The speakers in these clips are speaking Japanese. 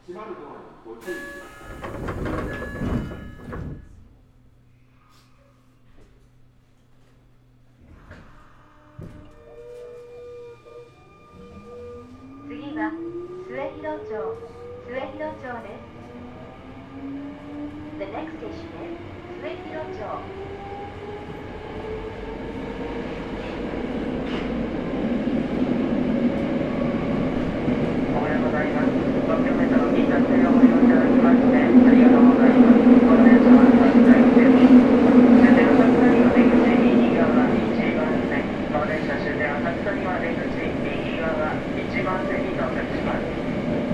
閉まるドアにご注意ください。 次は末広町です。The next station is 末広町。 おはようございます。東京メトロ銀座線をご利用いただきましてありがとうございます。この電車は発車です。終点浅草には出口右側1番線。この電車終点浅草には出口右側1番線に到着します。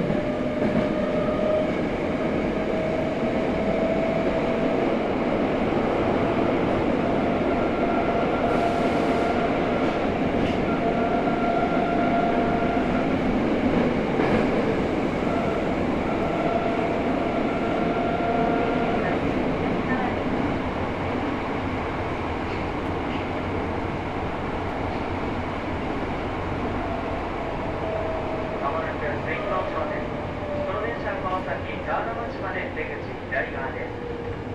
まもなく末広町です。この電車はこの先河原町まで出口左側です。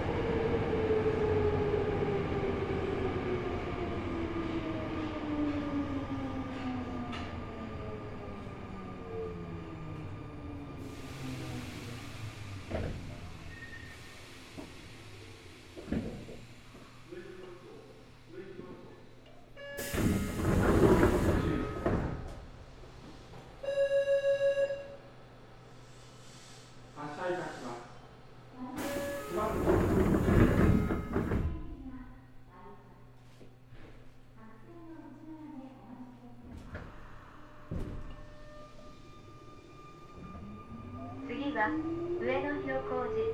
発車いたします。閉まるドアにご注意ください。 次は上野広小路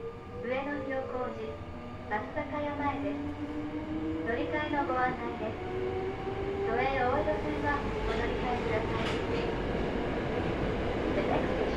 松坂屋前です。乗り換えのご案内です。都営大江戸線はお乗り換えください。The next